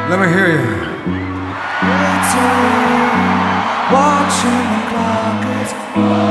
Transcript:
Let me hear you. Waiting, watching the clock is